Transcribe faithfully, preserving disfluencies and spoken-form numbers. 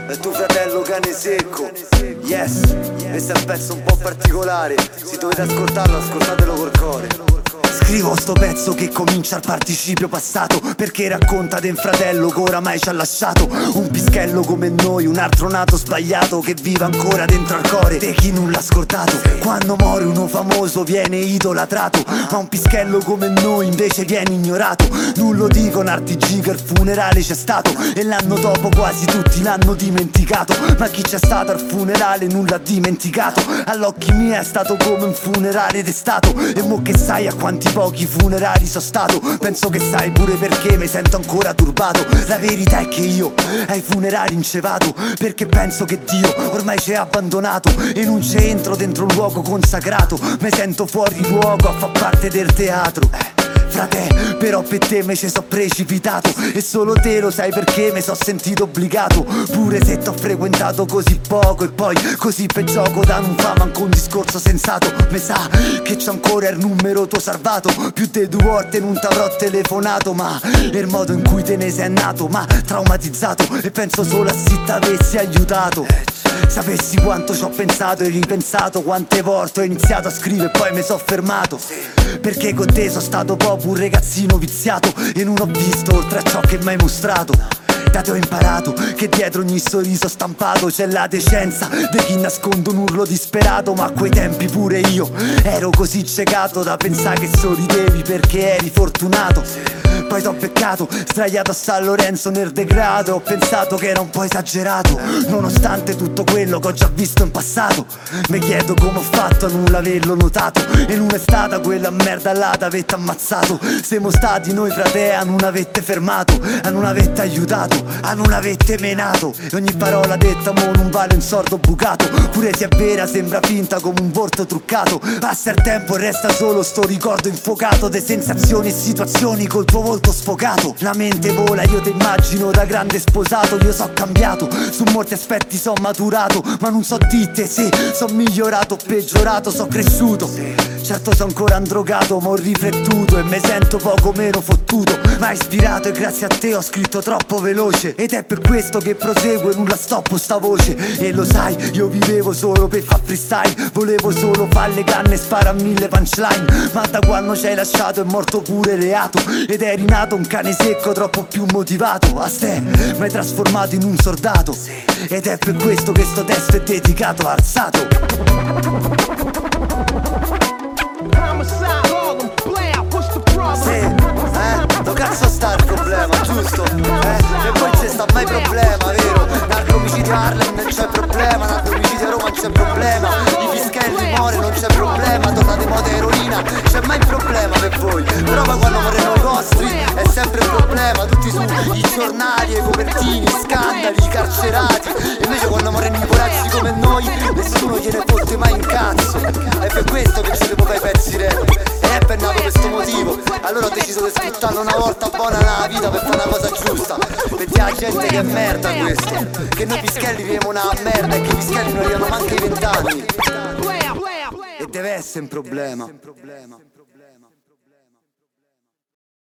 è tuo fratello cane secco. Yes, questo è un pezzo un po' particolare. Se dovete ascoltarlo, ascoltatelo col cuore. Scrivo sto pezzo che comincia al participio passato, perché racconta di un fratello che oramai ci ha lasciato. Un pischello come noi, un altro nato sbagliato, che vive ancora dentro al cuore di chi non l'ha scordato. Quando muore uno famoso viene idolatrato, ma un pischello come noi invece viene ignorato. Non lo dicono R T G che il funerale c'è stato, e l'anno dopo quasi tutti l'hanno dimenticato. Ma chi c'è stato al funerale non l'ha dimenticato. All'occhi miei è stato come un funerale d'estato. E mo che sai a quanti pochi funerali sono stato, penso che sai pure perché mi sento ancora turbato. La verità è che io ai funerali non ci vado, perché penso che Dio ormai ci ha abbandonato e non ci entro dentro un luogo consacrato. Mi sento fuori luogo a far parte del teatro. Frate, però per te me ci so precipitato, e solo te lo sai perché mi so sentito obbligato. Pure se t'ho frequentato così poco e poi così per gioco da non fa manco un discorso sensato. Mi sa che c'ho ancora il numero tuo salvato, più di due volte non t'avrò telefonato, ma il modo in cui te ne sei nato m'ha traumatizzato, e penso solo a se t'avessi aiutato. Sapessi quanto ci ho pensato e ripensato, quante volte ho iniziato a scrivere e poi mi so fermato, perché con te sono stato proprio un ragazzino viziato e non ho visto oltre a ciò che mi hai mostrato. Da te ho imparato che dietro ogni sorriso stampato c'è la decenza di chi nasconde un urlo disperato. Ma a quei tempi pure io ero così ciecato da pensare che sorridevi perché eri fortunato. Poi t'ho beccato sdraiato a San Lorenzo nel degrado, ho pensato che era un po' esagerato, nonostante tutto quello che ho già visto in passato. Mi chiedo come ho fatto a non averlo notato, e non è stata quella merda là t'avete ammazzato. Siamo stati noi frate a non avete fermato, a non avete aiutato, a non avete menato. E ogni parola detta mo non vale un sordo bucato, pure se è vera sembra finta come un volto truccato. Passa il tempo e resta solo sto ricordo infuocato de sensazioni e situazioni col tuo volto sfocato. La mente vola, io ti immagino da grande sposato. Io so cambiato, su molti aspetti so maturato, ma non so dite se so migliorato o peggiorato, so cresciuto. Certo so ancora androgato, ma ho riflettuto e mi sento poco meno fottuto, ma ispirato, e grazie a te ho scritto troppo veloce. Ed è per questo che proseguo e non la stoppo sta voce. E lo sai, io vivevo solo per far freestyle, volevo solo fare le canne e spara a mille punchline. Ma da quando ci hai lasciato è morto pure reato, ed eri nato un cane secco troppo più motivato. A ste mi hai trasformato in un soldato, ed è per questo che sto testo è dedicato a Arsato. Sì, eh, dove cazzo sta il problema, giusto? Eh, e poi c'è sta mai problema, vero? Narco omicidio a Harlem non c'è problema, narco omicidio a Roma non c'è problema, i pischelli muore non c'è problema, torna di moda eroina, c'è mai problema per voi. Però poi quando morrono i vostri è sempre il problema, tutti sui giornali, i copertini, scandali, i carcerati. E invece quando morrono i corazzi come noi nessuno gliene fotte mai in cazzo. È per questo che ci devo fare i pezzi rap, e è nato questo motivo. Allora ho deciso di sfruttarlo una volta buona nella vita per fare una cosa giusta, per dire alla gente che è merda questo, che noi pischelli viviamo una merda e che i pischelli non arrivano manco ai vent'anni. E deve essere un problema.